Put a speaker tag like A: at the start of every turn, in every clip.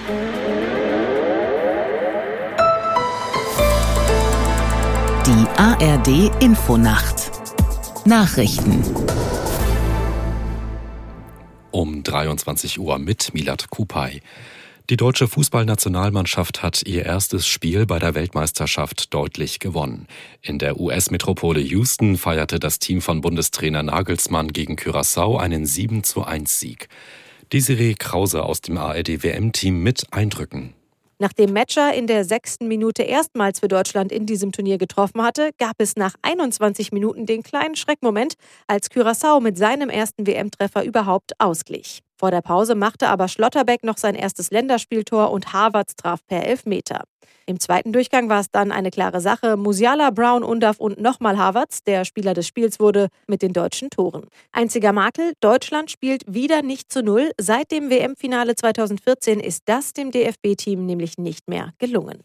A: Die ARD-Infonacht. Nachrichten.
B: Um 23 Uhr mit Milad Kupay. Die deutsche Fußballnationalmannschaft hat ihr erstes Spiel bei der Weltmeisterschaft deutlich gewonnen. In der US-Metropole Houston feierte das Team von Bundestrainer Nagelsmann gegen Curaçao einen 7:1-Sieg. Desiree Krause aus dem ARD-WM-Team mit Eindrücken.
C: Nachdem Metscher in der 6. Minute erstmals für Deutschland in diesem Turnier getroffen hatte, gab es nach 21 Minuten den kleinen Schreckmoment, als Curaçao mit seinem ersten WM-Treffer überhaupt ausglich. Vor der Pause machte aber Schlotterbeck noch sein erstes Länderspieltor und Havertz traf per Elfmeter. Im zweiten Durchgang war es dann eine klare Sache. Musiala, Brown, Undav und nochmal Havertz, der Spieler des Spiels wurde, mit den deutschen Toren. Einziger Makel, Deutschland spielt wieder nicht zu Null. Seit dem WM-Finale 2014 ist das dem DFB-Team nämlich nicht mehr gelungen.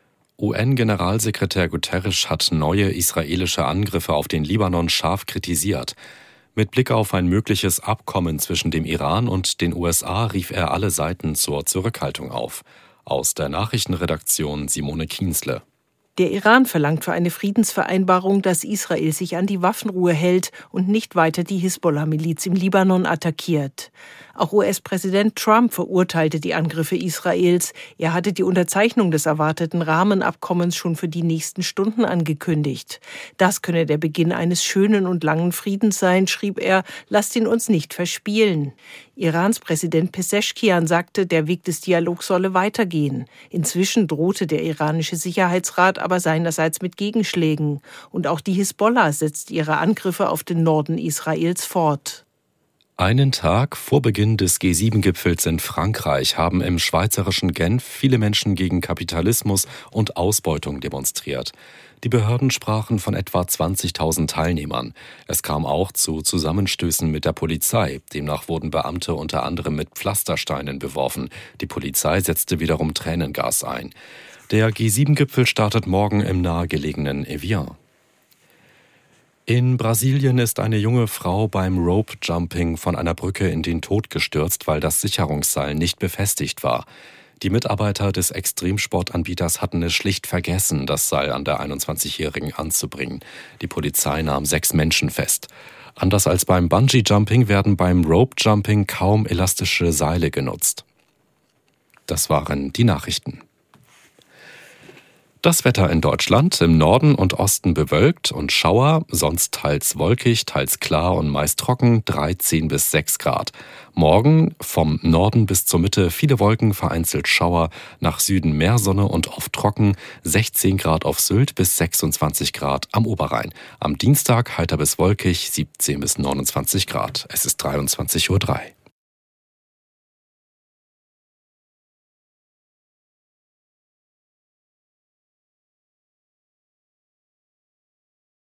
B: UN-Generalsekretär Guterres hat neue israelische Angriffe auf den Libanon scharf kritisiert. Mit Blick auf ein mögliches Abkommen zwischen dem Iran und den USA rief er alle Seiten zur Zurückhaltung auf. Aus der Nachrichtenredaktion Simone Kienzle.
D: Der Iran verlangt für eine Friedensvereinbarung, dass Israel sich an die Waffenruhe hält und nicht weiter die Hisbollah-Miliz im Libanon attackiert. Auch US-Präsident Trump verurteilte die Angriffe Israels. Er hatte die Unterzeichnung des erwarteten Rahmenabkommens schon für die nächsten Stunden angekündigt. Das könne der Beginn eines schönen und langen Friedens sein, schrieb er, lasst ihn uns nicht verspielen. Irans Präsident Pezeshkian sagte, der Weg des Dialogs solle weitergehen. Inzwischen drohte der iranische Sicherheitsrat aber seinerseits mit Gegenschlägen. Und auch die Hisbollah setzt ihre Angriffe auf den Norden Israels fort.
B: Einen Tag vor Beginn des G7-Gipfels in Frankreich haben im schweizerischen Genf viele Menschen gegen Kapitalismus und Ausbeutung demonstriert. Die Behörden sprachen von etwa 20.000 Teilnehmern. Es kam auch zu Zusammenstößen mit der Polizei. Demnach wurden Beamte unter anderem mit Pflastersteinen beworfen. Die Polizei setzte wiederum Tränengas ein. Der G7-Gipfel startet morgen im nahegelegenen Evian. In Brasilien ist eine junge Frau beim Rope-Jumping von einer Brücke in den Tod gestürzt, weil das Sicherungsseil nicht befestigt war. Die Mitarbeiter des Extremsportanbieters hatten es schlicht vergessen, das Seil an der 21-Jährigen anzubringen. Die Polizei nahm 6 Menschen fest. Anders als beim Bungee-Jumping werden beim Rope-Jumping kaum elastische Seile genutzt. Das waren die Nachrichten. Das Wetter in Deutschland: im Norden und Osten bewölkt und Schauer, sonst teils wolkig, teils klar und meist trocken, 13 bis 6 Grad. Morgen vom Norden bis zur Mitte viele Wolken, vereinzelt Schauer, nach Süden mehr Sonne und oft trocken, 16 Grad auf Sylt bis 26 Grad am Oberrhein. Am Dienstag heiter bis wolkig, 17 bis 29 Grad. Es ist 23:03 Uhr.